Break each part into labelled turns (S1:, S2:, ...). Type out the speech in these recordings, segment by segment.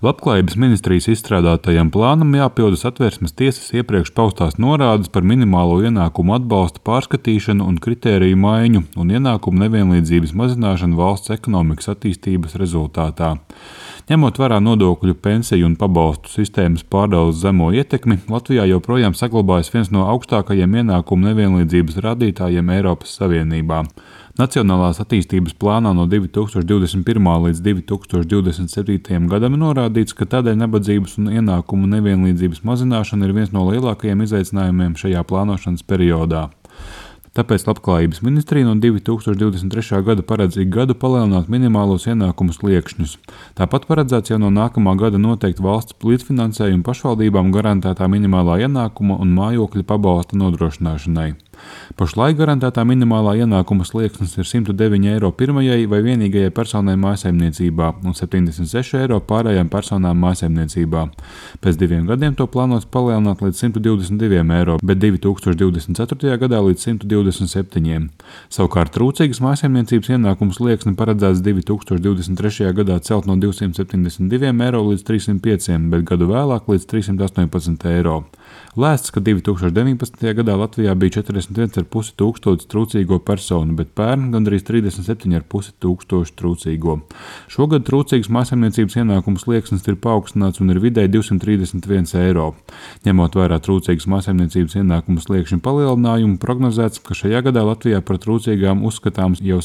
S1: Labklājības ministrijas izstrādātajam plānam jāpilda Satversmes tiesas iepriekš paustās norādes par minimālo ienākumu atbalsta pārskatīšanu un kritēriju maiņu un ienākumu nevienlīdzības mazināšanu valsts ekonomikas attīstības rezultātā. Ņemot vērā nodokļu, pensiju un pabalstu sistēmas pārdales zemo ietekmi, Latvijā joprojām saglabājas viens no augstākajiem ienākumu nevienlīdzības rādītājiem Eiropas Savienībā. Nacionālās attīstības plānā no 2021. līdz 2027. gadam norādīts, ka tādēļ nabadzības un ienākumu nevienlīdzības mazināšana ir viens no lielākajiem izaicinājumiem šajā plānošanas periodā. Tāpēc Labklājības ministrija no 2023. gada paredz ik gadu palielināt minimālos ienākumu sliekšņus. Tāpat paredzēts jau no nākamā gada noteikt valsts līdzfinansējumu pašvaldībām garantētā minimālā ienākuma un mājokļa pabalsta nodrošināšanai. Pašlaik garantētā minimālā ienākuma slieksnis ir 109 eiro pirmajai vai vienīgajai personai mājsaimniecībā un 76 eiro pārējām personām mājsaimniecībā. Pēc 2 gadiem to plānots palielināt līdz 122 eiro, bet 2024. gadā līdz 127. Savukārt trūcīgas mājsaimniecības ienākuma slieksni paredzēts 2023. gadā celt no 272 eiro līdz 305, bet gadu vēlāk līdz 318 eiro. Lēsts, ka 2019. gadā Latvijā bija 41,5 tūkstoši trūcīgo personu, bet pērn gandrīz 37,5 tūkstoši trūcīgo. Šogad trūcīgas mājsaimniecības ienākumu slieksnis ir paaugstināts un ir vidēji 231 eiro. Ņemot vērā trūcīgas mājsaimniecības ienākumu sliekšņu palielinājumu, prognozēts, ka šajā gadā Latvijā par trūcīgām uzskatāms jau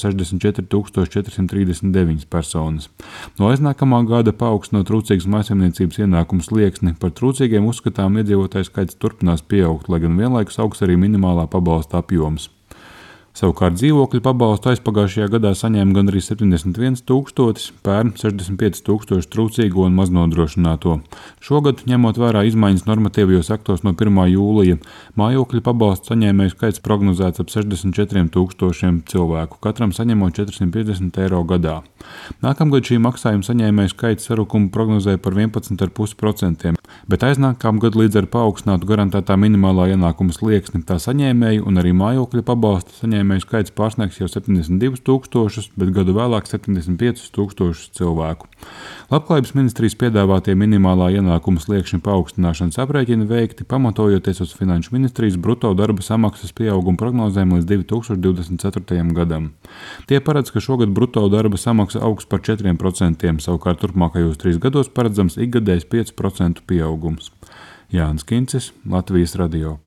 S1: 64,439 personas. No aiznākamā gada paaugstinot trūcīgas mājsaimniecības ienākumu slieksni, par trūcīgiem uzskatām iedzīvotāju skaits turpinās pieaugt, lai gan vienlaikus augs arī minimālā pabalsta apjoms. Savukārt dzīvokļu pabalstu aizpagājušajā gadā saņēma gandrīz 71 tūkstotis, pērn 65 tūkstoši trūcīgo un maznodrošināto. Šogad, ņemot vērā izmaiņas normatīvajos aktos no 1. jūlija, mājokļu pabalstu saņēmēju skaits prognozēts ap 64 tūkstošiem cilvēku, katram saņemot 450 eiro gadā. Nākamgad šī maksājuma saņēmēju skaits sarukumu prognozē par 11,5%, bet aiznākamgad līdz ar paaugstinātu garantētā minimālā ienākuma slieksni tā saņēmēju un arī mājokļu pabalstu saņēmēju skaits pārsniegs jau 72 tūkstošus, bet gadu vēlāk 75 tūkstošus cilvēku. Labklājības ministrijas piedāvātie minimālā ienākuma sliekšņa paaugstināšanas aprēķini veikti, pamatojoties uz Finanšu ministrijas bruto darba samaksas pieauguma prognozēm līdz 2024. gadam. Tie paredz, ka šogad bruto darba samaksa augs par 4%, savukārt turpmākajos 3 gados paredzams ikgadējs 5% pieaugums. Jānis Kincis, Latvijas radio.